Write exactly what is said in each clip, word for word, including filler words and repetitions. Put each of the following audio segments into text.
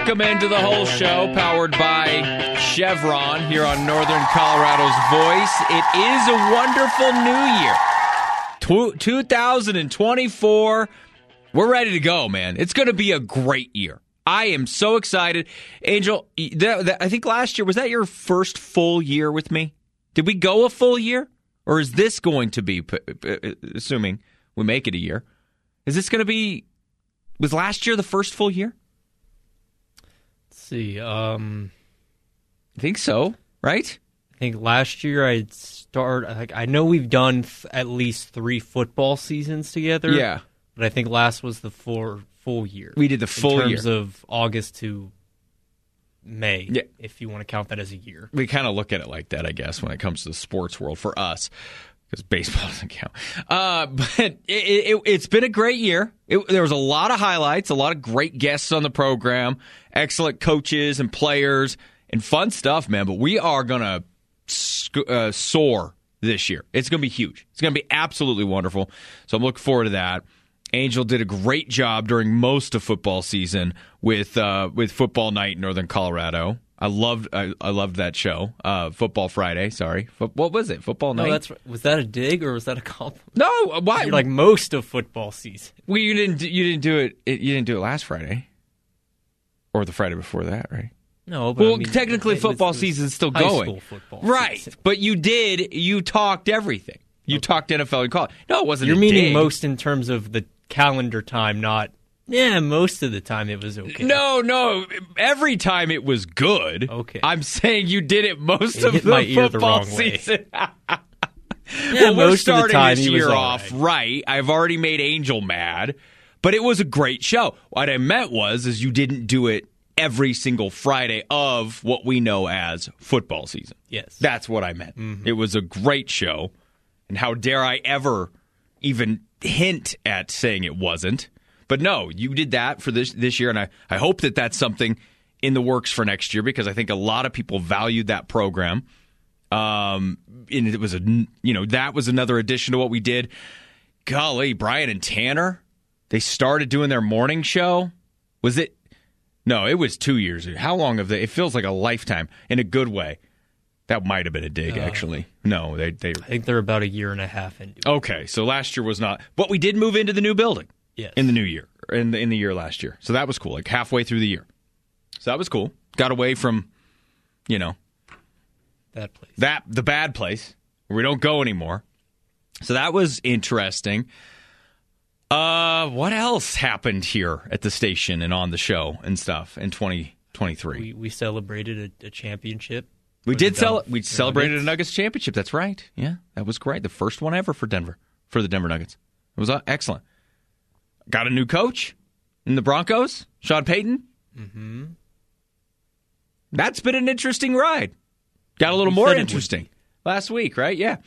Welcome into the whole show, powered by Chevron here on Northern Colorado's Voice. It is a wonderful new year. two thousand twenty-four. We're ready to go, man. It's going to be a great year. I am so excited. Angel, that, that, I think last year, was that your first full year with me? Did we go a full year? Or is this going to be, assuming we make it a year, is this going to be, was last year the first full year? Let's see. Um, I think so, right? I think last year I'd start, like, I know we've done th- at least three football seasons together. Yeah. But I think last was the four full year. We did the full year. In terms year. of August to May, yeah. if you want to count that as a year. We kind of look at it like that, I guess, when it comes to the sports world for us, because baseball doesn't count. Uh, but it, it, it's been a great year. It, there was a lot of highlights, a lot of great guests on the program, excellent coaches and players, and fun stuff, man. But we are going to sc- uh, soar this year. It's going to be huge. It's going to be absolutely wonderful. So I'm looking forward to that. Angel did a great job during most of football season with uh, with Football Night in Northern Colorado. I loved I, I loved that show. Uh, Football Friday, sorry. F- what was it? Football Night? No, that's was that a dig or was that a compliment? No, why? You're like most of football season. Well, you didn't you didn't do it, it you didn't do it last Friday, or the Friday before that, right? No, but well, I mean, technically it football was, it was season's still high going, school football right? season. But you did you talked everything. You okay. talked N F L and college. No, it wasn't. You're a meaning dig. most in terms of the calendar time, not, yeah, most of the time it was okay. No, no, every time it was good. Okay. I'm saying you did it most it of hit the my ear football the wrong way. season. yeah, well, we're most starting of the time this he was year all off right. right. I've already made Angel mad, but it was a great show. What I meant was is you didn't do it every single Friday of what we know as football season. Yes. That's what I meant. Mm-hmm. It was a great show, and how dare I ever even hint at saying it wasn't. But no, you did that for this this year, and I, I hope that that's something in the works for next year, because I think a lot of people valued that program. Um, and it was a you know that was another addition to what we did. Golly, Brian and Tanner, they started doing their morning show. Was it? No, it was two years. How long have they? It feels like a lifetime in a good way. That might have been a dig, uh, actually. No, they they. I think they're about a year and a half into it. Okay, so last year was not. But we did move into the new building. Yes. In the new year, in the, in the year last year. So that was cool, like halfway through the year. So that was cool. Got away from, you know, that place. That the bad place where we don't go anymore. So that was interesting. Uh, what else happened here at the station and on the show and stuff in twenty twenty-three? We we celebrated a, a championship. We did cel- we celebrated Nuggets. a Nuggets championship. That's right. Yeah, that was great. The first one ever for Denver, for the Denver Nuggets. It was uh, excellent. Got a new coach in the Broncos, Sean Payton. Mm-hmm. That's been an interesting ride. Got a little more interesting last week, right? Yeah.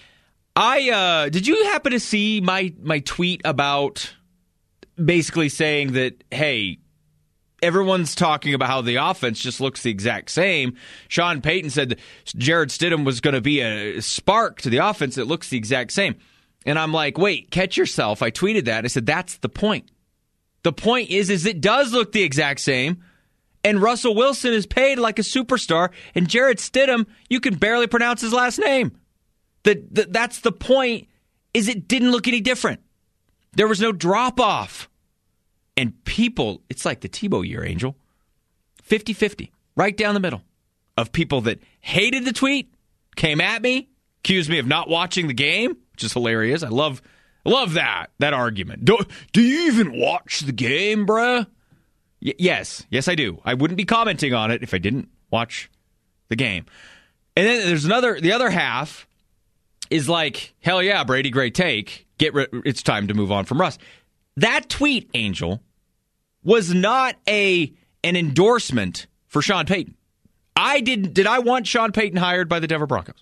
I uh, did you happen to see my my tweet about basically saying that, hey, everyone's talking about how the offense just looks the exact same. Sean Payton said that Jared Stidham was going to be a spark to the offense that looks the exact same. And I'm like, wait, catch yourself. I tweeted that. I said, that's the point. The point is, is it does look the exact same. And Russell Wilson is paid like a superstar. And Jared Stidham, you can barely pronounce his last name. The, the, that's the point, is it didn't look any different. There was no drop-off. And people, it's like the Tebow year, Angel. fifty-fifty, right down the middle, of people that hated the tweet, came at me, accused me of not watching the game, which is hilarious. I love love that, that argument. Do, do you even watch the game, bruh? Y- yes, yes I do. I wouldn't be commenting on it if I didn't watch the game. And then there's another, the other half is like, hell yeah, Brady, great take. Get ri- It's time to move on from Russ. That tweet, Angel, was not a an endorsement for Sean Payton. I didn't. Did I want Sean Payton hired by the Denver Broncos?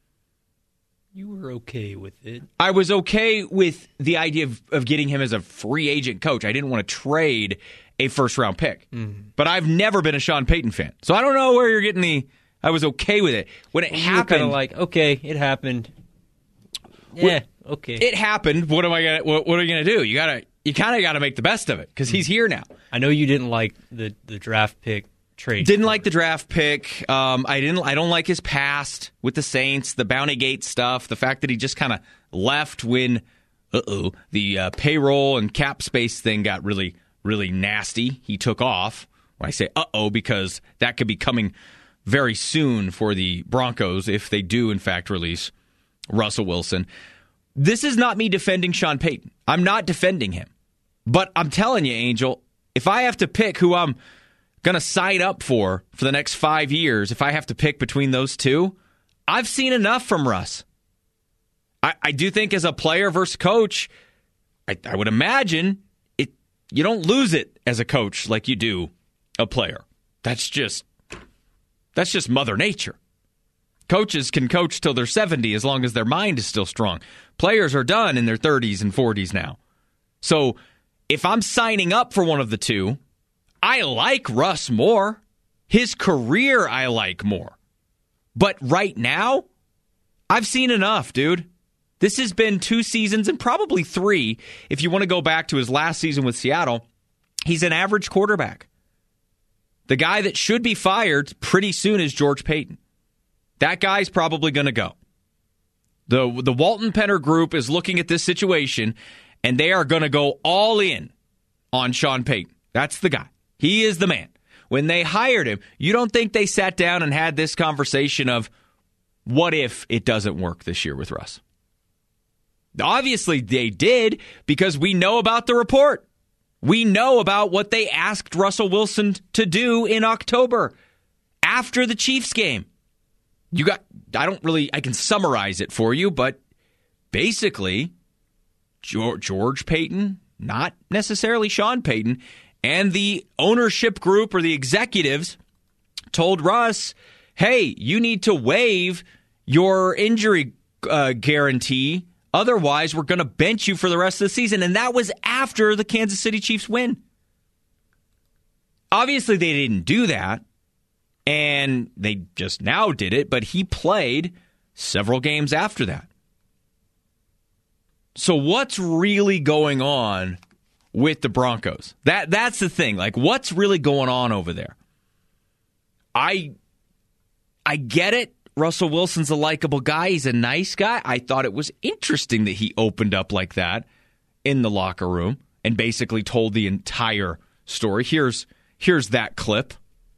You were okay with it. I was okay with the idea of, of getting him as a free agent coach. I didn't want to trade a first-round pick. Mm-hmm. But I've never been a Sean Payton fan. So I don't know where you're getting the... I was okay with it. When it well, happened... kind of like, okay, it happened. Yeah, okay. It happened. What am I gonna? What, what are you gonna do? You gotta. you kind of got to make the best of it because he's here now. I know you didn't like the, the draft pick trade. Didn't like the draft pick. Um, I didn't. I don't like his past with the Saints, the Bounty Gate stuff, the fact that he just kind of left when uh-oh, the uh, payroll and cap space thing got really, really nasty. He took off. When I say uh-oh, because that could be coming very soon for the Broncos if they do, in fact, release Russell Wilson. This is not me defending Sean Payton. I'm not defending him. But I'm telling you, Angel, if I have to pick who I'm going to sign up for for the next five years, if I have to pick between those two, I've seen enough from Russ. I, I do think as a player versus coach, I, I would imagine it. You don't lose it as a coach like you do a player. That's just that's just Mother Nature. Coaches can coach till they're seventy as long as their mind is still strong. Players are done in their thirties and forties now. So if I'm signing up for one of the two, I like Russ more. His career I like more. But right now, I've seen enough, dude. This has been two seasons and probably three. If you want to go back to his last season with Seattle, he's an average quarterback. The guy that should be fired pretty soon is George Paton. That guy's probably going to go. The, the Walton Penner Group is looking at this situation, and they are going to go all in on Sean Payton. That's the guy. He is the man. When they hired him, you don't think they sat down and had this conversation of, what if it doesn't work this year with Russ? Obviously, they did, because we know about the report. We know about what they asked Russell Wilson to do in October after the Chiefs game. You got, I don't really, I can summarize it for you, but basically, George, George Paton, not necessarily Sean Payton, and the ownership group or the executives told Russ, hey, you need to waive your injury uh, guarantee. Otherwise, we're going to bench you for the rest of the season. And that was after the Kansas City Chiefs win. Obviously, they didn't do that. And they just now did it. But he played several games after that. So what's really going on with the Broncos? That That's the thing. Like, what's really going on over there? I I get it. Russell Wilson's a likable guy. He's a nice guy. I thought it was interesting that he opened up like that in the locker room and basically told the entire story. Here's here's that clip.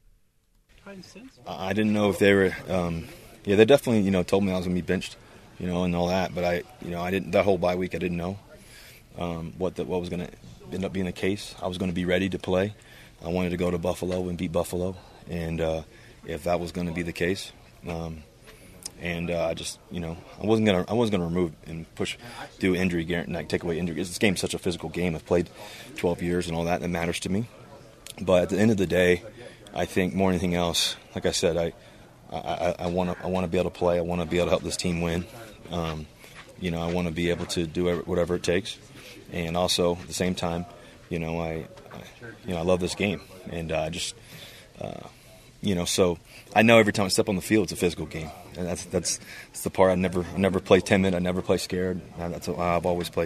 I didn't know if they were. Um, yeah, they definitely, you know, told me I was going to be benched, you know, and all that. But I, you know, I didn't. That whole bye week, I didn't know um, what the, what was going to end up being the case. I was going to be ready to play. I wanted to go to Buffalo and beat Buffalo, and uh, if that was going to be the case. Um, and uh, I just, you know, I wasn't gonna, I wasn't gonna remove and push, do injury guarantee, like take away injury. This game's such a physical game. I've played twelve years and all that. That matters to me. But at the end of the day, I think more than anything else, like I said, I, I want to, I want to be able to play. I want to be able to help this team win. Um, you know, I want to be able to do whatever it takes, and also at the same time, you know, I, I you know, I love this game, and I uh, just. Uh, You know, so I know every time I step on the field, it's a physical game, and that's that's, that's the part I never I never play timid. I never play scared. That's how I've always played.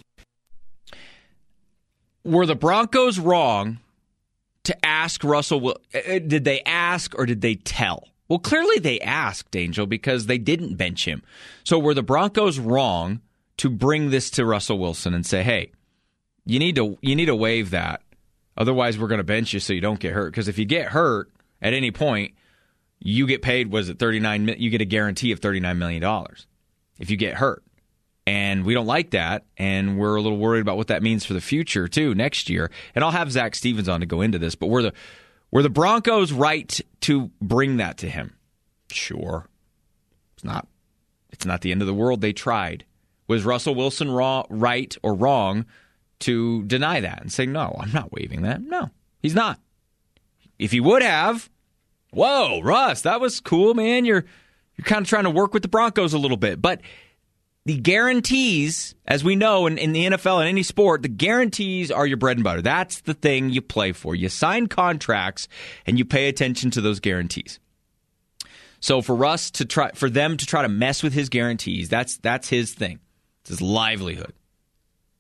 Were the Broncos wrong to ask Russell? Did they ask or did they tell? Well, clearly they asked, Angel, because they didn't bench him. So were the Broncos wrong to bring this to Russell Wilson and say, "Hey, you need to you need to waive that, otherwise we're going to bench you so you don't get hurt"? Because if you get hurt at any point, you get paid, was it thirty-nine? You get a guarantee of thirty-nine million dollars if you get hurt. And we don't like that, and we're a little worried about what that means for the future, too, next year. And I'll have Zach Stevens on to go into this, but were the, were the Broncos right to bring that to him? Sure. It's not, it's not the end of the world. They tried. Was Russell Wilson wrong, right or wrong to deny that and say, no, I'm not waiving that? No, he's not. If he would have, whoa, Russ, that was cool, man. You're you're kind of trying to work with the Broncos a little bit. But the guarantees, as we know in, in the N F L and any sport, the guarantees are your bread and butter. That's the thing you play for. You sign contracts and you pay attention to those guarantees. So for Russ to try, for them to try to mess with his guarantees, that's that's his thing. It's his livelihood.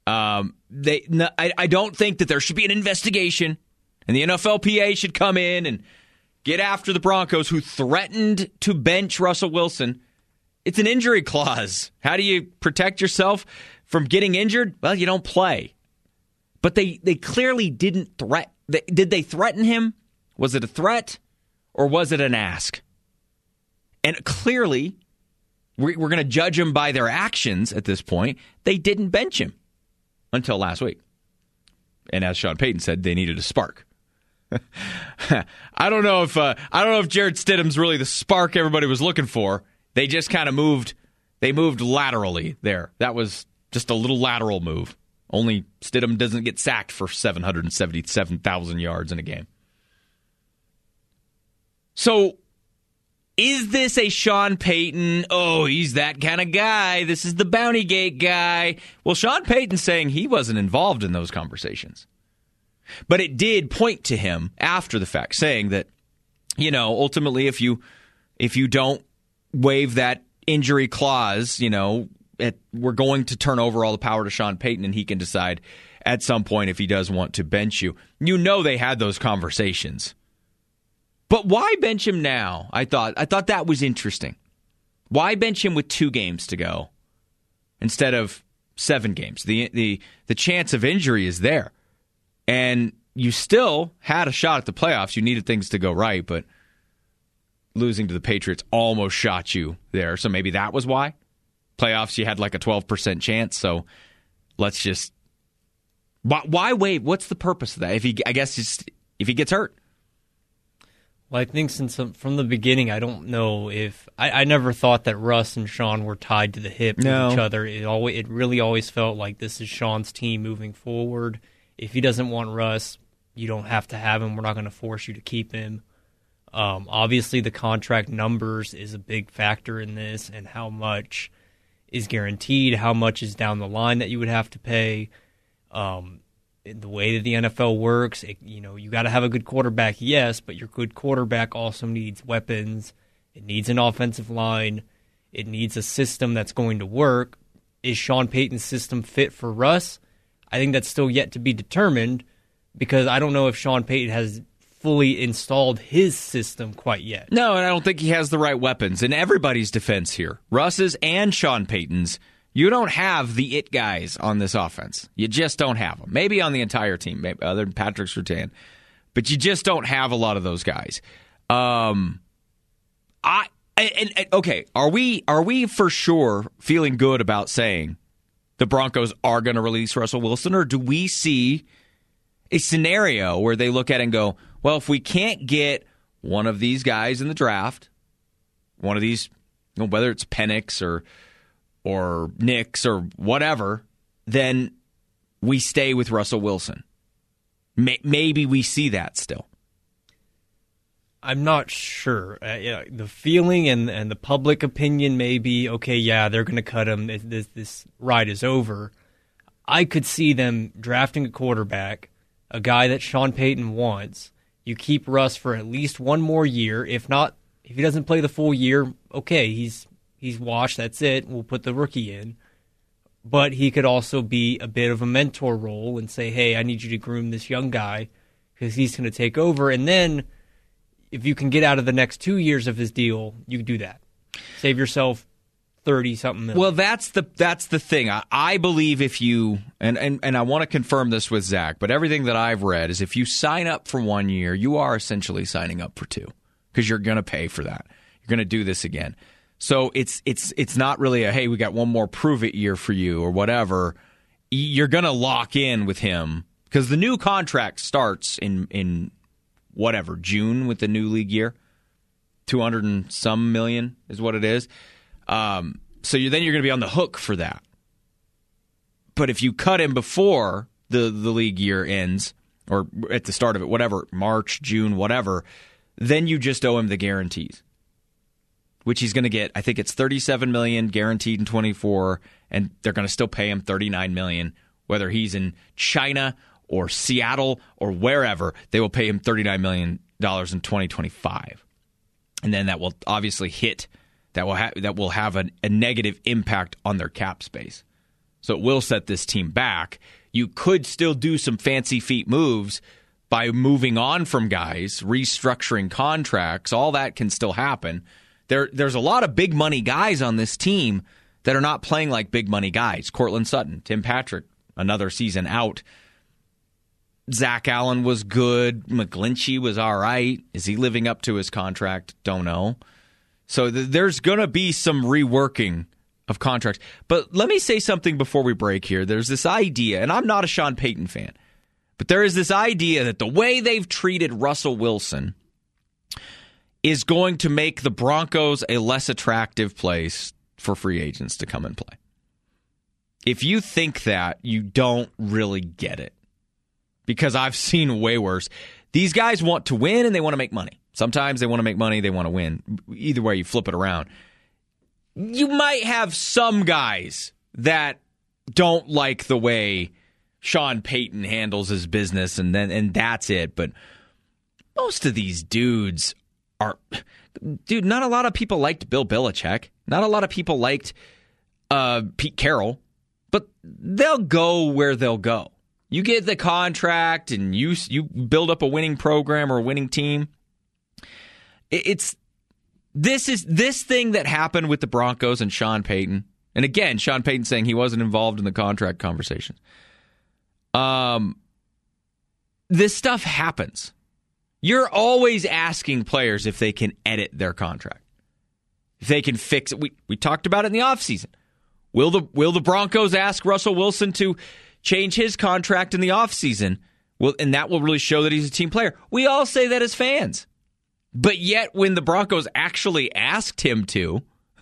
Um, they, no, I, I don't think that there should be an investigation, and the N F L P A should come in and get after the Broncos, who threatened to bench Russell Wilson. It's an injury clause. How do you protect yourself from getting injured? Well, you don't play. But they, they clearly didn't threat. They, did they threaten him? Was it a threat, or was it an ask? And clearly, we're, we're going to judge them by their actions at this point. They didn't bench him until last week. And as Sean Payton said, they needed a spark. I don't know if uh, I don't know if Jarrett Stidham's really the spark everybody was looking for. They just kind of moved. They moved laterally there. That was just a little lateral move. Only Stidham doesn't get sacked for seven hundred seventy-seven thousand yards in a game. So, is this a Sean Payton, oh, he's that kind of guy, this is the Bounty Gate guy? Well, Sean Payton's saying he wasn't involved in those conversations. But it did point to him after the fact, saying that, you know, ultimately if you if you don't waive that injury clause, you know, it, we're going to turn over all the power to Sean Payton, and he can decide at some point if he does want to bench you. You know they had those conversations. But why bench him now? I thought I thought that was interesting. Why bench him with two games to go instead of seven games? The the the chance of injury is there. And you still had a shot at the playoffs. You needed things to go right, but losing to the Patriots almost shot you there. So maybe that was why. Playoffs, you had like a twelve percent chance, so let's just... Why, why wait? What's the purpose of that? If he, I guess just, if he gets hurt. Well, I think since from the beginning, I don't know if... I, I never thought that Russ and Sean were tied to the hip no. with each other. It, always, it really always felt like this is Sean's team moving forward. If he doesn't want Russ, you don't have to have him. We're not going to force you to keep him. Um, obviously, the contract numbers is a big factor in this, and how much is guaranteed, how much is down the line that you would have to pay. Um, the way that the N F L works, it, you know, you got to have a good quarterback, yes, but your good quarterback also needs weapons. It needs an offensive line. It needs a system that's going to work. Is Sean Payton's system fit for Russ? I think that's still yet to be determined, because I don't know if Sean Payton has fully installed his system quite yet. No, and I don't think he has the right weapons. In everybody's defense here, Russ's and Sean Payton's, you don't have the it guys on this offense. You just don't have them. Maybe on the entire team, maybe other than Patrick Surtain, but you just don't have a lot of those guys. Um, I and, and okay, are we are we for sure feeling good about saying the Broncos are going to release Russell Wilson, or do we see a scenario where they look at it and go, well, if we can't get one of these guys in the draft, one of these, you know, whether it's Penix or or Nix or whatever, then we stay with Russell Wilson. May, maybe we see that still. I'm not sure. Uh, yeah, the feeling and and the public opinion may be, okay, yeah, they're going to cut him. This, this ride is over. I could see them drafting a quarterback, a guy that Sean Payton wants. You keep Russ for at least one more year. If not, if he doesn't play the full year, okay, he's he's washed. That's it. We'll put the rookie in. But he could also be a bit of a mentor role and say, hey, I need you to groom this young guy because he's going to take over. And then if you can get out of the next two years of his deal, you do that. Save yourself thirty-something million. Well, that's the that's the thing. I, I believe if you, and, and, and I want to confirm this with Zach, but everything that I've read is if you sign up for one year, you are essentially signing up for two because you're going to pay for that. You're going to do this again. So it's it's it's not really a, hey, we got one more prove-it year for you or whatever. You're going to lock in with him because the new contract starts in, in whatever, June with the new league year. two hundred and some million is what it is. Um, so you're, then you're going to be on the hook for that. But if you cut him before the, the league year ends, or at the start of it, whatever, March, June, whatever, then you just owe him the guarantees, which he's going to get. I think it's thirty-seven million dollars guaranteed in twenty-four, and they're going to still pay him thirty-nine million dollars, whether he's in China or Seattle or wherever. They will pay him thirty-nine million dollars in twenty twenty-five, and then that will obviously hit. That will ha- that will have a, a negative impact on their cap space. So it will set this team back. You could still do some fancy feet moves by moving on from guys, restructuring contracts. All that can still happen. There, there's a lot of big money guys on this team that are not playing like big money guys. Cortland Sutton, Tim Patrick, another season out. Zach Allen was good. McGlinchey was all right. Is he living up to his contract? Don't know. So th- there's going to be some reworking of contracts. But let me say something before we break here. There's this idea, and I'm not a Sean Payton fan, but there is this idea that the way they've treated Russell Wilson is going to make the Broncos a less attractive place for free agents to come and play. If you think that, you don't really get it. Because I've seen way worse. These guys want to win and they want to make money. Sometimes they want to make money, they want to win. Either way, you flip it around. You might have some guys that don't like the way Sean Payton handles his business, and then and that's it. But most of these dudes are, dude. Not a lot of people liked Bill Belichick. Not a lot of people liked uh, Pete Carroll. But they'll go where they'll go. You get the contract, and you you build up a winning program or a winning team. It's this is this thing that happened with the Broncos and Sean Payton. And again, Sean Payton saying he wasn't involved in the contract conversations. Um, this stuff happens. You're always asking players if they can edit their contract, if they can fix it. We we talked about it in the offseason. Will the will the Broncos ask Russell Wilson to change his contract in the offseason? Well, and that will really show that he's a team player. We all say that as fans. But yet, when the Broncos actually asked him to,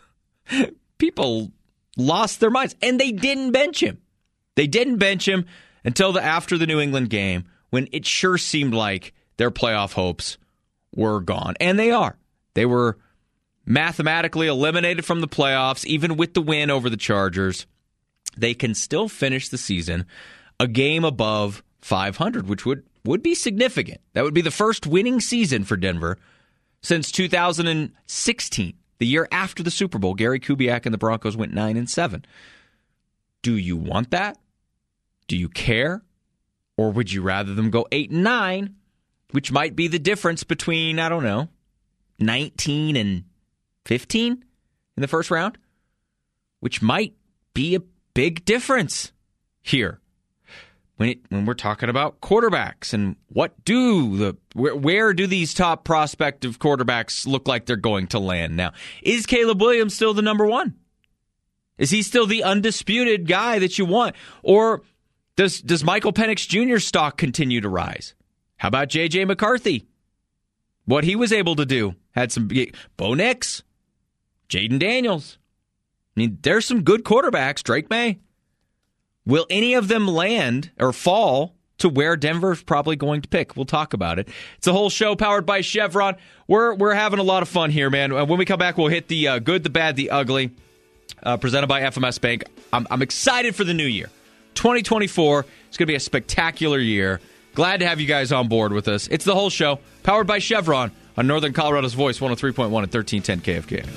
people lost their minds. And they didn't bench him. They didn't bench him until the, after the New England game, when it sure seemed like their playoff hopes were gone. And they are. They were mathematically eliminated from the playoffs, even with the win over the Chargers. They can still finish the season a game above five hundred, which would, would be significant. That would be the first winning season for Denver since two thousand sixteen, the year after the Super Bowl. Gary Kubiak and the Broncos went nine and seven. Do you want that? Do you care? Or would you rather them go eight and nine, which might be the difference between, I don't know, nineteen and fifteen in the first round, which might be a big difference here when it, when we're talking about quarterbacks and what do the where, where do these top prospective quarterbacks look like they're going to land now? Is Caleb Williams still the number one? Is he still the undisputed guy that you want? Or does does Michael Penix Junior's stock continue to rise? How about J J McCarthy? What he was able to do. Had some Bo Nix, Jaden Daniels. I mean, there's some good quarterbacks. Drake May. Will any of them land or fall to where Denver's probably going to pick? We'll talk about it. It's a whole show powered by Chevron. We're we're having a lot of fun here, man. When we come back, we'll hit the uh, good, the bad, the ugly, uh, presented by F M S Bank. I'm, I'm excited for the new year. twenty twenty-four. It's going to be a spectacular year. Glad to have you guys on board with us. It's the whole show powered by Chevron on Northern Colorado's Voice, one oh three point one and thirteen ten K F K A.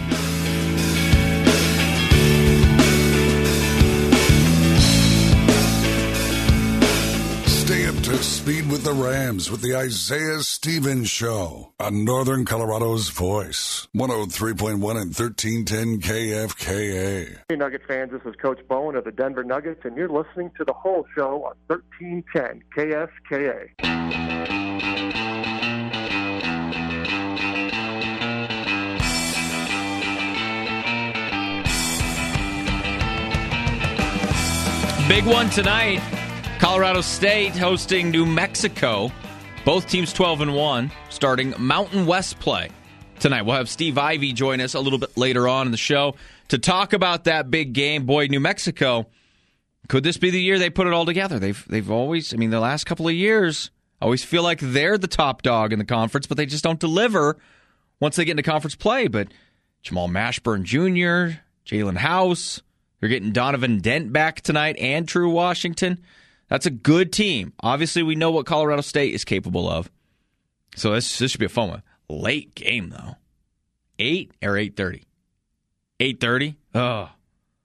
Stay up to speed with the Rams with the Isaiah Stevens Show on Northern Colorado's Voice, one oh three point one and thirteen ten K F K A. Hey, Nugget fans, this is Coach Bowen of the Denver Nuggets, and you're listening to the whole show on thirteen ten K F K A. Big one tonight. Colorado State hosting New Mexico. Both teams twelve and one, starting Mountain West play tonight. We'll have Steve Ivey join us a little bit later on in the show to talk about that big game. Boy, New Mexico, could this be the year they put it all together? They've they've always, I mean, the last couple of years, I always feel like they're the top dog in the conference, but they just don't deliver once they get into conference play. But Jamal Mashburn Junior, Jalen House, you're getting Donovan Dent back tonight, and True Washington. That's a good team. Obviously, we know what Colorado State is capable of. So this, this should be a fun one. Late game, though. eight or eight thirty? eight thirty? Oh.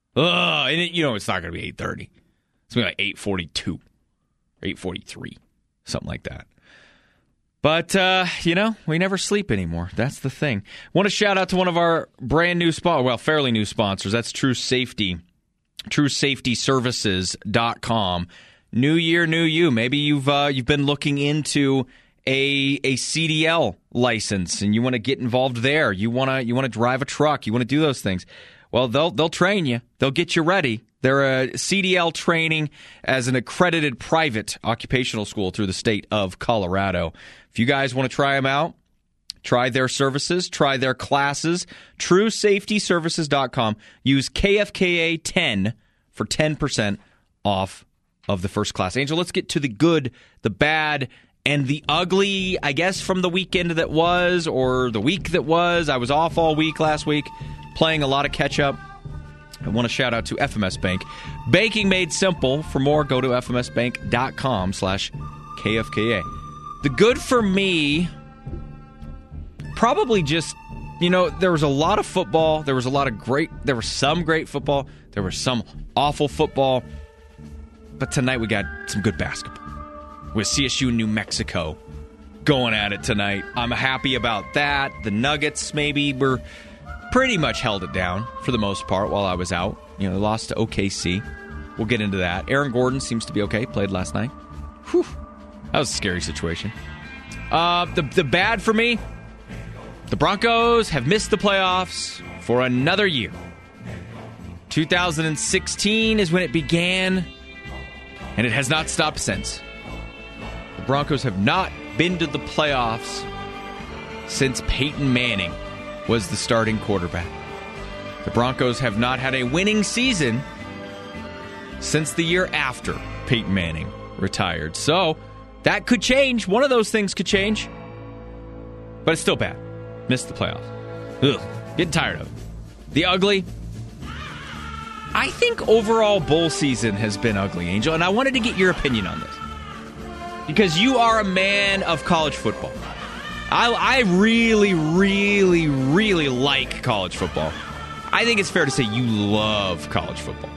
Ugh, and it, you know it's not going to be eight thirty. It's going to be like eight forty-two or eight forty-three, something like that. But, uh, you know, we never sleep anymore. That's the thing. Want to shout out to one of our brand new sponsors, well, fairly new sponsors. That's True Safety, true safety services dot com. New year, new you. Maybe you've uh, you've been looking into a a C D L license and you want to get involved there. You want to you want to drive a truck. You want to do those things. Well, they'll they'll train you. They'll get you ready. They're a C D L training as an accredited private occupational school through the state of Colorado. If you guys want to try them out, try their services, try their classes, true safety services dot com. Use K F K A ten for ten percent off of the first class. Angel, let's get to the good, the bad, and the ugly, I guess, from the weekend that was or the week that was. I was off all week last week, playing a lot of catch-up. I want to shout out to F M S Bank. Banking made simple. For more, go to F M S bank dot com slash K F K A. The good for me, probably just, you know, there was a lot of football. There was a lot of great, there was some great football. There was some awful football. But tonight we got some good basketball with C S U and New Mexico going at it tonight. I'm happy about that. The Nuggets maybe were pretty much held it down for the most part while I was out. You know, lost to O K C. We'll get into that. Aaron Gordon seems to be okay. Played last night. Whew. That was a scary situation. Uh, the, the bad for me, the Broncos have missed the playoffs for another year. two thousand sixteen is when it began, and it has not stopped since. The Broncos have not been to the playoffs since Peyton Manning was the starting quarterback. The Broncos have not had a winning season since the year after Peyton Manning retired. So that could change. One of those things could change. But it's still bad. Missed the playoffs. Ugh. Getting tired of it. The ugly. I think overall bowl season has been ugly, Angel, and I wanted to get your opinion on this. Because you are a man of college football. I, I really, really, really like college football. I think it's fair to say you love college football.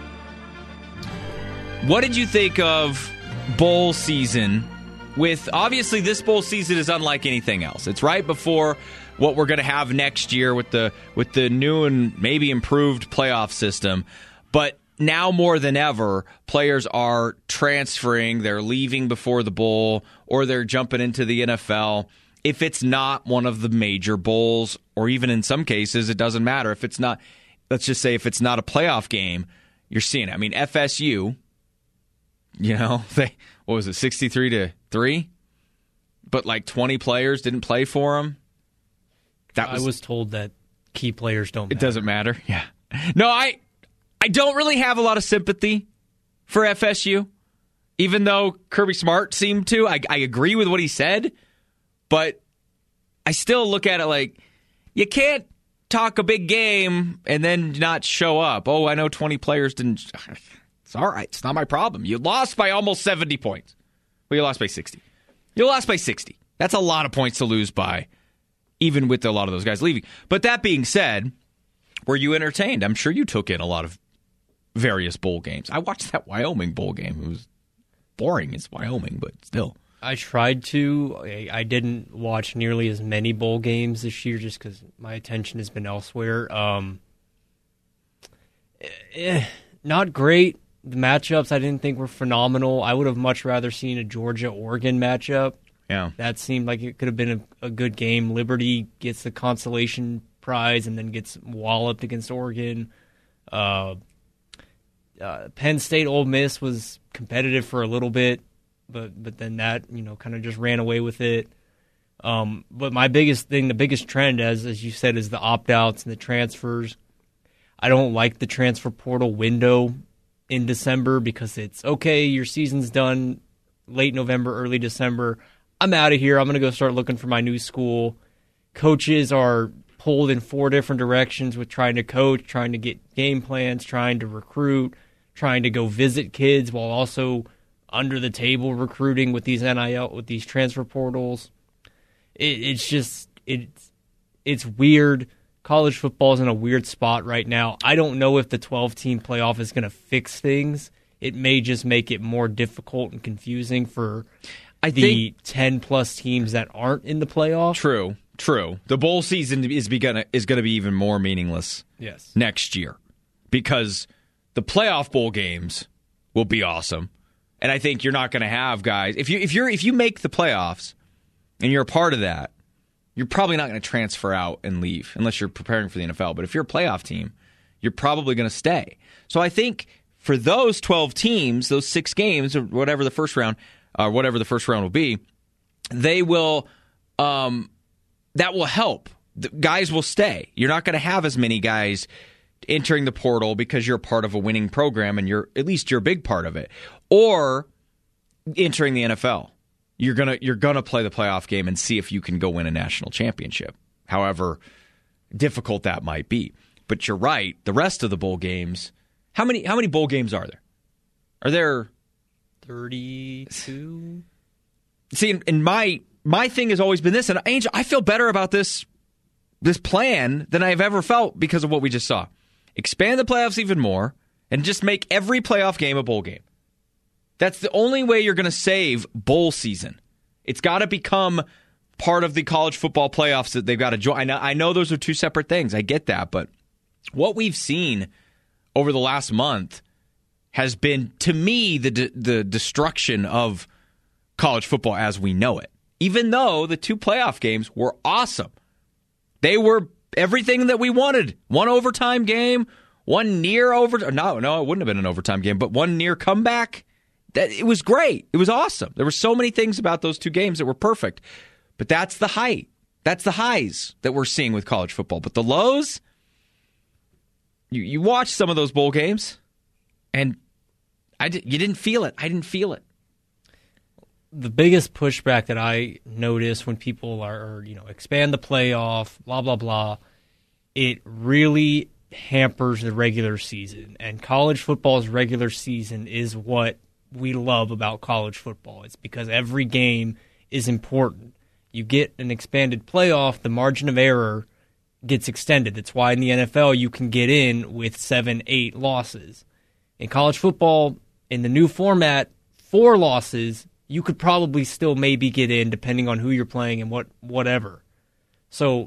What did you think of bowl season? With obviously this bowl season is unlike anything else. It's right before what we're going to have next year with the with the new and maybe improved playoff system. But now more than ever, players are transferring. They're leaving before the bowl, or they're jumping into the N F L. If it's not one of the major bowls, or even in some cases, it doesn't matter. If it's not, let's just say if it's not a playoff game, you're seeing it. I mean, F S U, you know, they what was it, sixty-three to three? But like twenty players didn't play for them. That was, I was told that key players don't matter. It doesn't matter. Yeah. No, I I don't really have a lot of sympathy for F S U, even though Kirby Smart seemed to. I, I agree with what he said, but I still look at it like you can't talk a big game and then not show up. Oh, I know twenty players didn't. It's all right. It's not my problem. You lost by almost seventy points. Well, you lost by sixty. You lost by sixty. That's a lot of points to lose by, even with a lot of those guys leaving. But that being said, were you entertained? I'm sure you took in a lot of various bowl games. I watched that Wyoming bowl game. It was boring. It's Wyoming, but still. I tried to. I, I didn't watch nearly as many bowl games this year just because my attention has been elsewhere. Um, eh, not great. The matchups I didn't think were phenomenal. I would have much rather seen a Georgia-Oregon matchup. Yeah. That seemed like it could have been a, a good game. Liberty gets the consolation prize and then gets walloped against Oregon. Uh, uh, Penn State Ole Miss was competitive for a little bit, but but then that, you know, kind of just ran away with it. Um, but my biggest thing, the biggest trend, as as you said, is the opt-outs and the transfers. I don't like the transfer portal window in December because it's, okay, your season's done late November, early December. I'm out of here. I'm going to go start looking for my new school. Coaches are pulled in four different directions with trying to coach, trying to get game plans, trying to recruit, trying to go visit kids while also under the table recruiting with these N I L, with these transfer portals. It, it's just, it's, it's weird. college football is in a weird spot right now. I don't know if the twelve-team playoff is going to fix things. It may just make it more difficult and confusing for I the ten-plus teams that aren't in the playoff. True, true. The bowl season is gonna is going to be even more meaningless yes. next year because the playoff bowl games will be awesome. And I think you're not going to have guys if you if you're if you make the playoffs and you're a part of that, you're probably not going to transfer out and leave unless you're preparing for the N F L. But if you're a playoff team, you're probably going to stay. So I think for those twelve teams, those six games or whatever the first round or whatever the first round will be, they will um, that will help. The guys will stay. You're not going to have as many guys entering the portal because you're part of a winning program and you're at least you're a big part of it, or entering the N F L. You're gonna you're gonna play the playoff game and see if you can go win a national championship. However difficult that might be. But you're right. The rest of the bowl games. How many how many bowl games are there? Are there thirty-two? See, and my my thing has always been this, and Angel, I feel better about this this plan than I've ever felt because of what we just saw. Expand the playoffs even more and just make every playoff game a bowl game. That's the only way you're going to save bowl season. It's got to become part of the college football playoffs that they've got to join. I know, I know those are two separate things. I get that. But what we've seen over the last month has been, to me, the de- the destruction of college football as we know it. Even though the two playoff games were awesome. They were everything that we wanted. One overtime game, one near overtime. No, no, it wouldn't have been an overtime game, but one near comeback. That it was great. It was awesome. There were so many things about those two games that were perfect. But that's the height. That's the highs that we're seeing with college football. But the lows, you you watch some of those bowl games, and I did, you didn't feel it. I didn't feel it. The biggest pushback that I notice when people are, you know, expand the playoff, blah, blah, blah, it really hampers the regular season. And college football's regular season is what we love about college football. It's because every game is important. You get an expanded playoff, the margin of error gets extended. That's why in the N F L you can get in with seven, eight losses. In college football, in the new format, four losses, you could probably still maybe get in depending on who you're playing and what whatever. So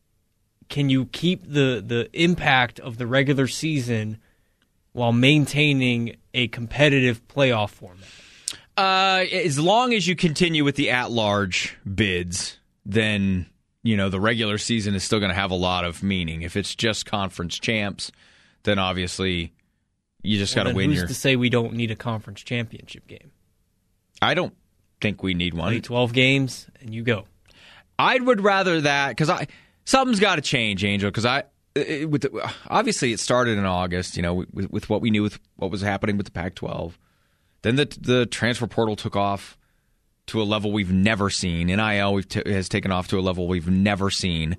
can you keep the, the impact of the regular season while maintaining a competitive playoff format? Uh, as long as you continue with the at-large bids, then you know the regular season is still going to have a lot of meaning. If it's just conference champs, then obviously you just well, got to win who's your. Who's to say we don't need a conference championship game? I don't think we need one. Play twelve games and you go. I would rather that because I something's got to change, Angel. Because I it, with the, obviously it started in August. You know, with, with what we knew with what was happening with the Pac twelve. Then the the transfer portal took off to a level we've never seen. N I L we've t- has taken off to a level we've never seen.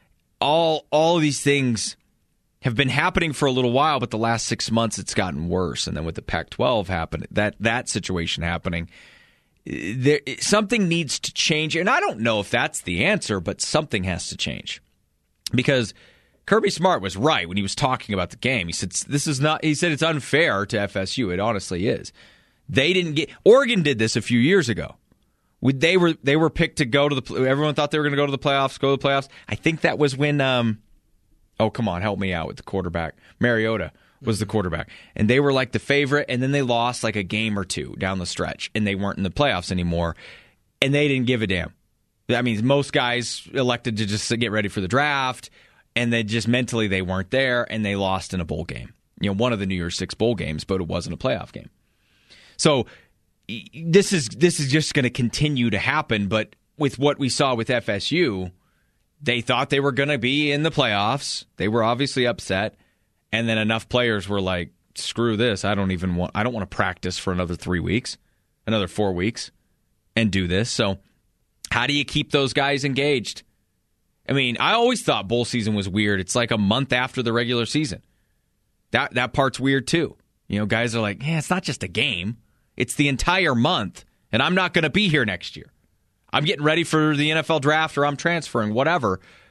All all of these things have been happening for a little while, but the last six months it's gotten worse. And then with the Pac twelve happening, that that situation happening, there something needs to change. And I don't know if that's the answer, but something has to change because Kirby Smart was right when he was talking about the game. He said this is not. He said it's unfair to F S U. It honestly is. They didn't get. Oregon did this a few years ago. They were they were picked to go to the. Everyone thought they were going to go to the playoffs. Go to the playoffs. I think that was when. Um, oh come on, help me out with the quarterback. Mariota was the quarterback, and they were like the favorite. And then they lost like a game or two down the stretch, and they weren't in the playoffs anymore. And they didn't give a damn. I mean, most guys elected to just get ready for the draft, and they just mentally they weren't there, and they lost in a bowl game. You know, one of the New Year's Six bowl games, but it wasn't a playoff game. So this is this is just going to continue to happen. But with what we saw with F S U, they thought they were going to be in the playoffs. They were obviously upset, and then enough players were like, "Screw this! I don't even want. I don't want to practice for another three weeks, another four weeks, and do this." So, how do you keep those guys engaged? I mean, I always thought bowl season was weird. It's like a month after the regular season. That that part's weird too. You know, guys are like, "Yeah, it's not just a game. It's the entire month, and I'm not going to be here next year. I'm getting ready for the N F L draft or I'm transferring, whatever."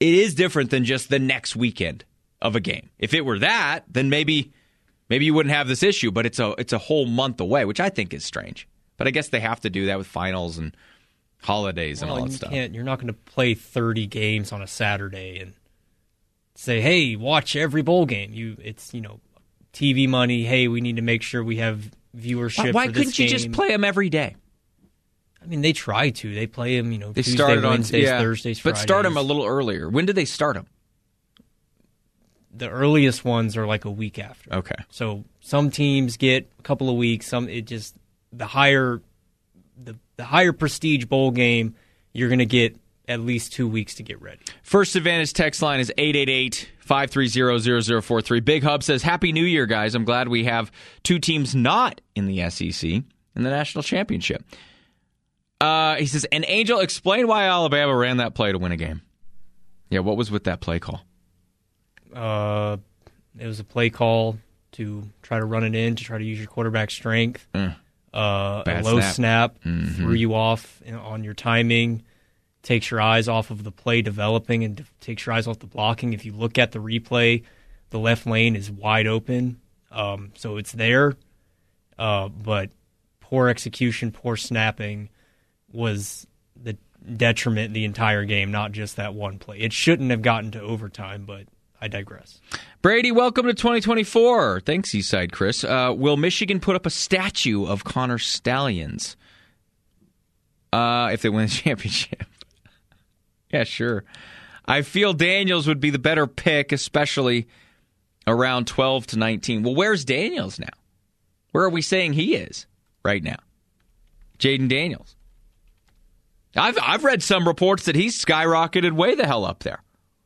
it is different than just the next weekend of a game. If it were that, then maybe maybe you wouldn't have this issue, but it's a it's a whole month away, which I think is strange. But I guess they have to do that with finals and holidays well, and all that you stuff. Can't, you're not going to play thirty games on a Saturday and say, "Hey, watch every bowl game." You, it's you know, T V money. Hey, we need to make sure we have viewership. Why, why for couldn't this you game. just play them every day? I mean, they try to. They play them, you know, They Tuesday, started on Wednesdays, yeah, Thursdays, but Fridays. start them a little earlier. When did they start them? The earliest ones are like a week after. Okay. So some teams get a couple of weeks. Some it just the higher the the higher prestige bowl game, you're going to get at least two weeks to get ready. First Advantage text line is eight eight eight, five three zero, zero zero four three. Big Hub says, Happy New Year, guys. I'm glad we have two teams not in the S E C in the national championship. Uh, he says, and Angel, explain why Alabama ran that play to win a game. Yeah, what was with that play call? Uh, it was a play call to try to run it in, to try to use your quarterback strength. Mm. Uh, a Bad low snap. snap, Mhm. threw you off on your timing, takes your eyes off of the play developing and takes your eyes off the blocking. If you look at the replay, the left lane is wide open, um, so it's there. Uh, but poor execution, poor snapping was the detriment the entire game, not just that one play. It shouldn't have gotten to overtime, but I digress. Brady, welcome to twenty twenty-four. Thanks, Eastside Chris. Uh, will Michigan put up a statue of Connor Stallions uh, if they win the championship? Yeah, sure. I feel Daniels would be the better pick, especially around twelve to nineteen. Well, where's Daniels now? Where are we saying he is right now? Jaden Daniels. I've I've read some reports that he's skyrocketed way the hell up there.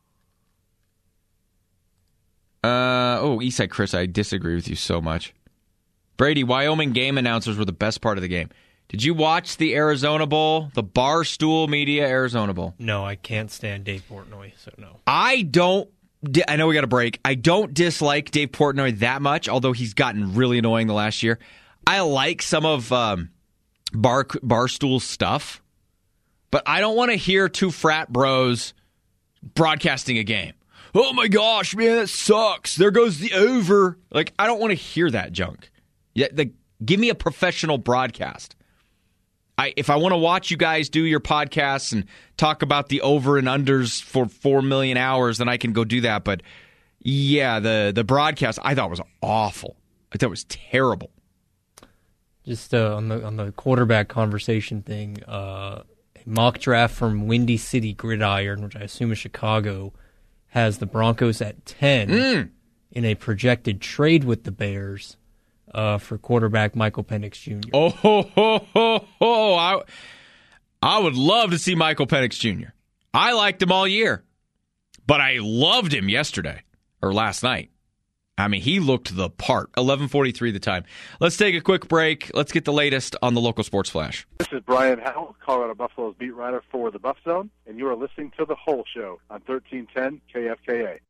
Uh, oh, Eastside Chris, I disagree with you so much. Brady, Wyoming game announcers were the best part of the game. Did you watch the Arizona Bowl, the Barstool Media Arizona Bowl? No, I can't stand Dave Portnoy, so no. I don't, I know we got a break. I don't dislike Dave Portnoy that much, although he's gotten really annoying the last year. I like some of um, Bar Barstool's stuff, but I don't want to hear two frat bros broadcasting a game. Oh my gosh, man, that sucks. There goes the over. Like, I don't want to hear that junk. Yeah, the, give me a professional broadcast. I, if I want to watch you guys do your podcasts and talk about the over and unders for four million hours, then I can go do that. But yeah, the, the broadcast I thought was awful. I thought it was terrible. Just uh, on the on the quarterback conversation thing, uh, a mock draft from Windy City Gridiron, which I assume is Chicago, has the Broncos at ten Mm. in a projected trade with the Bears uh, for quarterback Michael Penix Junior Oh, ho, ho, ho, ho. I, I would love to see Michael Penix Junior I liked him all year, but I loved him yesterday or last night. I mean, he looked the part. eleven forty-three the time. Let's take a quick break. Let's get the latest on the local sports flash. This is Brian Howell, Colorado Buffalo's beat writer for the Buff Zone, and you are listening to The Whole Show on thirteen ten K F K A.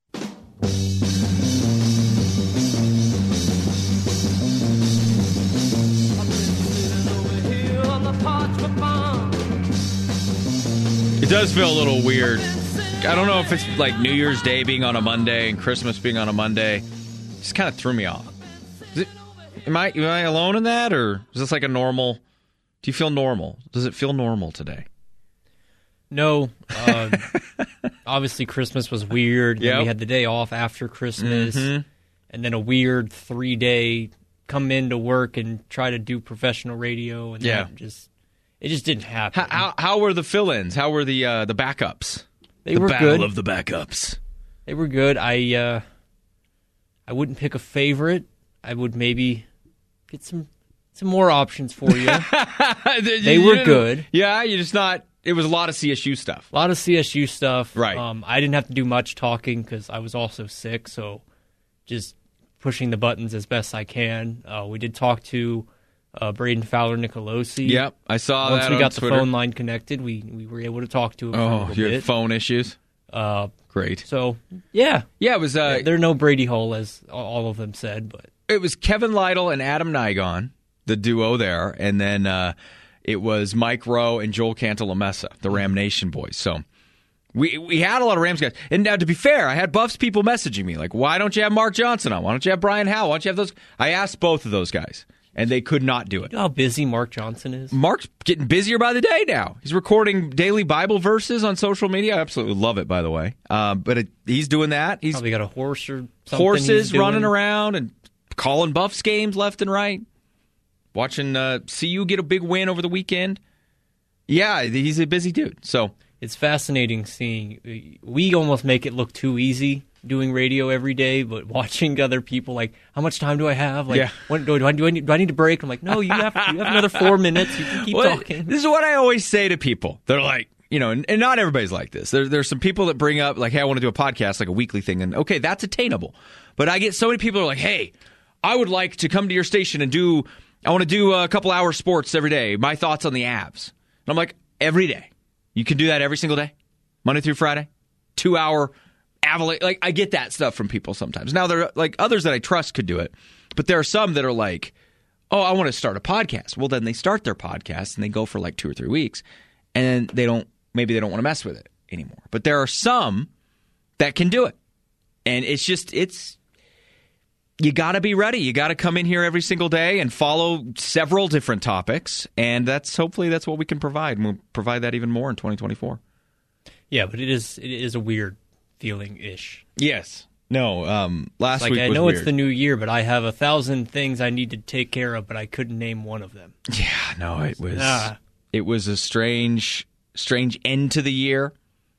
It does feel a little weird. I don't know if it's like New Year's Day being on a Monday and Christmas being on a Monday. It just kind of threw me off. Is it, am I am I alone in that, or is this like a normal? Do you feel normal? Does it feel normal today? No. Uh, obviously, Christmas was weird. Yep. Then we had the day off after Christmas, Mhm. and then a weird three-day come into work and try to do professional radio, and Yeah. that just it just didn't happen. How, how, how were the fill-ins? How were the uh, the backups? They the were battle good. of the backups. They were good. I uh, I wouldn't pick a favorite. I would maybe get some some more options for you. They were good. Yeah, you're just not. It was a lot of C S U stuff. A lot of C S U stuff. Right. Um, I didn't have to do much talking because I was also sick, so just pushing the buttons as best I can. Uh, we did talk to uh, Braden Fowler Nicolosi. Yep, I saw Once that we on got Twitter. the phone line connected, we, we were able to talk to him for a Oh, little you had bit. phone issues? Uh, Great. so, yeah. Yeah, it was. Uh, They're no Brady Hole, as all of them said, but it was Kevin Lytle and Adam Nigon, the duo there, and then uh, it was Mike Rowe and Joel Cantalamessa, the Ram Nation boys. So We we had a lot of Rams guys. And now, to be fair, I had Buffs people messaging me, like, why don't you have Mark Johnson on? Why don't you have Brian Howell? Why don't you have those? I asked both of those guys, and they could not do it. You know how busy Mark Johnson is? Mark's getting busier by the day now. He's recording daily Bible verses on social media. I absolutely love it, by the way. Um, but it, he's doing that. He's probably got a horse or something. Horses he's running doing. around and calling Buffs games left and right. Watching uh, C U get a big win over the weekend. Yeah, he's a busy dude. So it's fascinating seeing. We almost make it look too easy doing radio every day, but watching other people, like, how much time do I have? Like, yeah. when, do, I, do, I need, do I need to break? I'm like, no, you have you have another four minutes. You can keep well, talking. This is what I always say to people. They're like, you know, and, and not everybody's like this. There, there's some people that bring up, like, hey, I want to do a podcast, like a weekly thing, and okay, that's attainable. But I get so many people who are like, hey, I would like to come to your station and do, I want to do a couple hours sports every day, my thoughts on the Avs. And I'm like, every day. You can do that every single day, Monday through Friday, two hour avalanche. Like, I get that stuff from people sometimes. Now, there are like others that I trust could do it, but there are some that are like, oh, I want to start a podcast. Well, then they start their podcast and they go for like two or three weeks, and they don't. Maybe they don't want to mess with it anymore. But there are some that can do it, and it's just it's. You got to be ready. You got to come in here every single day and follow several different topics, and that's hopefully that's what we can provide. And we'll provide that even more in twenty twenty-four. Yeah, but it is it is a weird feeling ish. Yes. No. Um. Last like, week I was know weird. It's the new year, but I have a thousand things I need to take care of, but I couldn't name one of them. Yeah. No. It was. Ah. It was a strange, strange end to the year.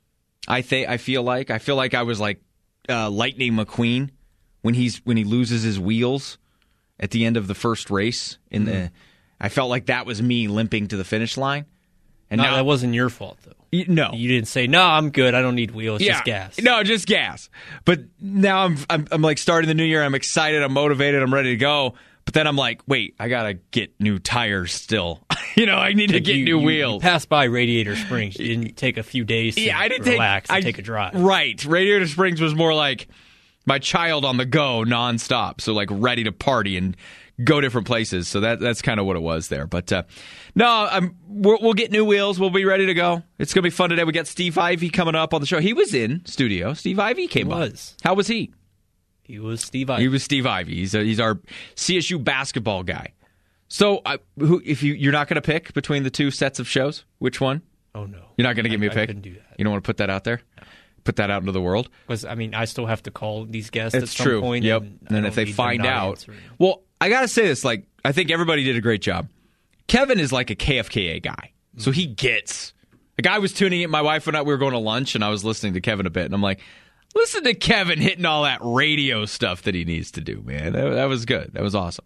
I think. I feel like. I feel like I was like uh, Lightning McQueen. When he's when he loses his wheels at the end of the first race, in mm-hmm. the, I felt like that was me limping to the finish line. And no, now that wasn't your fault, though. You, no, you didn't say, "No, I'm good. I don't need wheels. Yeah. Just gas." No, just gas. But now I'm, I'm I'm like starting the new year. I'm excited. I'm motivated. I'm ready to go. But then I'm like, wait, I gotta get new tires still. you know, I need to get you, new you, wheels. You passed by Radiator Springs. You didn't take a few days to yeah, I didn't relax take, and I, take a drive. Right. Radiator Springs was more like my child on the go nonstop, so like ready to party and go different places. So that that's kind of what it was there. But uh, no, I'm, we'll, we'll get new wheels. We'll be ready to go. It's gonna be fun today. We got Steve Ivey coming up on the show. He was in studio. Steve Ivey came he was. How was he? He was Steve Ivey. He was Steve Ivey. He's a, he's our C S U basketball guy. So I, who if you you're not gonna pick between the two sets of shows, which one? Oh no, you're not gonna give I, me a pick. I couldn't do that. You don't want to put that out there. No. Put that out into the world. Because I mean, I still have to call these guests it's at some true. point. Yep. And, and if they find out, answering. Well, I gotta say this. Like, I think everybody did a great job. Kevin is like a K F K A guy, mm-hmm. so he gets. Like, I was tuning in. My wife and I we were going to lunch, and I was listening to Kevin a bit, and I'm like, listen to Kevin hitting all that radio stuff that he needs to do, man. That, that was good. That was awesome.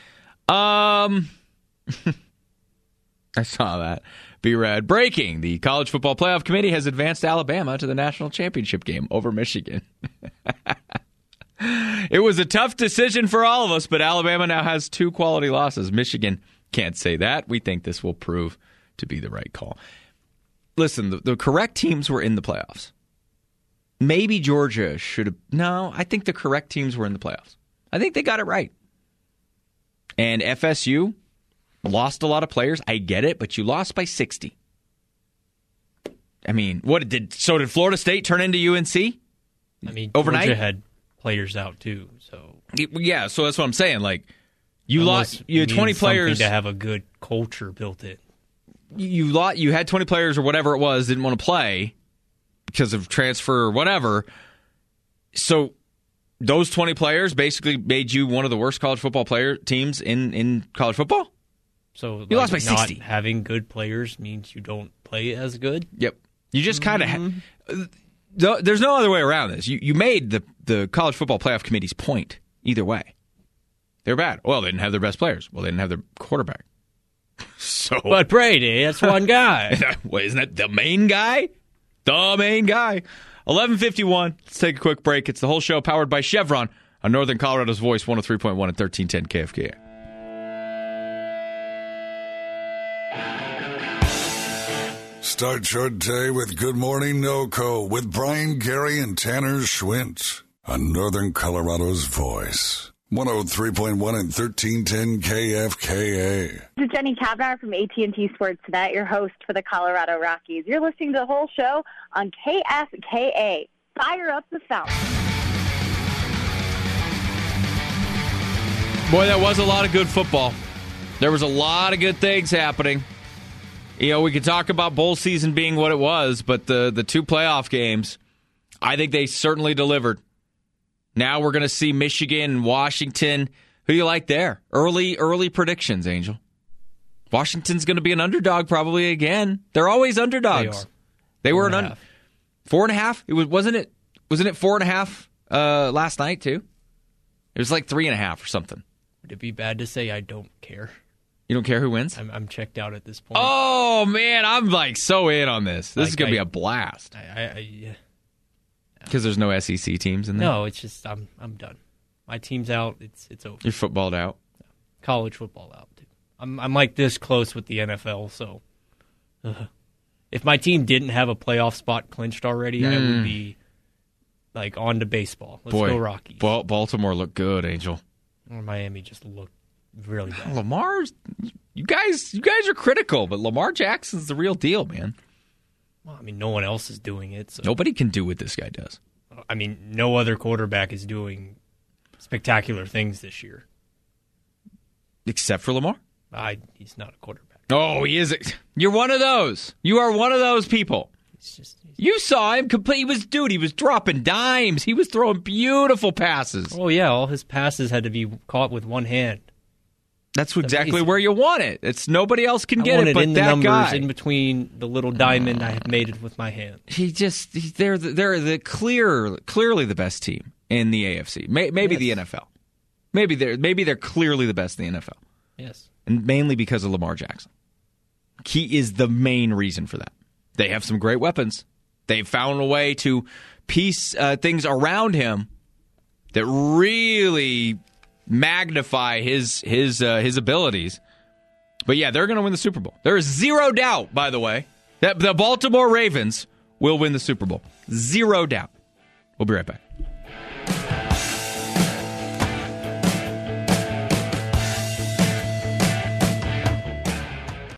Um, I saw that. B-Rad breaking. The College Football Playoff Committee has advanced Alabama to the national championship game over Michigan. It was a tough decision for all of us, but Alabama now has two quality losses. Michigan can't say that. We think this will prove to be the right call. Listen, the, the correct teams were in the playoffs. Maybe Georgia should have. No, I think the correct teams were in the playoffs. I think they got it right. And F S U lost a lot of players. I get it, but you lost by sixty. I mean, what did so did Florida State turn into U N C? I mean, overnight? Georgia had players out too, so yeah. So that's what I'm saying. Like, you Unless lost, you had twenty players to have a good culture built in. You lot, you had twenty players or whatever it was didn't want to play because of transfer or whatever. So those twenty players basically made you one of the worst college football player teams in, in college football. So you like, lost by not sixty. Having good players means you don't play as good. Yep. You just kind of. Mm-hmm. Ha- there's no other way around this. You you made the the college football playoff committee's point either way. They're bad. Well, they didn't have their best players. Well, they didn't have their quarterback. So, but Brady, that's one guy. Well, isn't that the main guy? The main guy. eleven fifty-one. Let's take a quick break. It's the whole show powered by Chevron on Northern Colorado's Voice, one oh three point one and thirteen ten K F K A. Start your day with Good Morning NoCo with Brian Gary and Tanner Schwint on Northern Colorado's Voice, one oh three point one and thirteen ten K F K A. This is Jenny Kavnar from A T and T Sports Net, your host for the Colorado Rockies. You're listening to the whole show on K F K A. Fire up the fountain. Boy, that was a lot of good football. There was a lot of good things happening. You know, we could talk about bowl season being what it was, but the, the two playoff games, I think they certainly delivered. Now we're going to see Michigan and Washington. Who do you like there? Early, early predictions, Angel. Washington's going to be an underdog probably again. They're always underdogs. They are. They four were and an un- four and a half. It was wasn't it? Wasn't it four and a half uh, last night too? It was like three and a half or something. Would it be bad to say I don't care? You don't care who wins? I'm, I'm checked out at this point. Oh man, I'm like so in on this. This Like, is going to be I- a blast I, I, I, yeah. because there's no S E C teams in there. No, it's just I'm I'm done. My team's out. It's it's over. You're footballed out. College football out. Too. I'm I'm like this close with the N F L. So, uh, if my team didn't have a playoff spot clinched already, I would be like on to baseball. Let's Boy, go Rockies. Ba- Baltimore looked good, Angel. Or Miami just looked really bad. Lamar's, you guys, you guys are critical, but Lamar Jackson's the real deal, man. Well, I mean, no one else is doing it. So. Nobody can do what this guy does. I mean, no other quarterback is doing spectacular things this year. Except for Lamar? I, he's not a quarterback. Oh, he is. You're one of those. You are one of those people. He's just, he's, You saw him complete. He was, dude, he was dropping dimes. He was throwing beautiful passes. oh, yeah, all his passes had to be caught with one hand. That's exactly amazing. where you want it. It's nobody else can I get want it it but in the that numbers guy. in between the little diamond. I have made it with my hand. He just he, they're the, they're the clear clearly the best team in the A F C. May, maybe Yes. the N F L. Maybe they're maybe they're clearly the best in the N F L. Yes. And mainly because of Lamar Jackson. He is the main reason for that. They have some great weapons. They've found a way to piece uh, things around him that really magnify his his uh, his abilities. But yeah, they're going to win the Super Bowl. There is zero doubt, by the way, that the Baltimore Ravens will win the Super Bowl. Zero doubt. We'll be right back.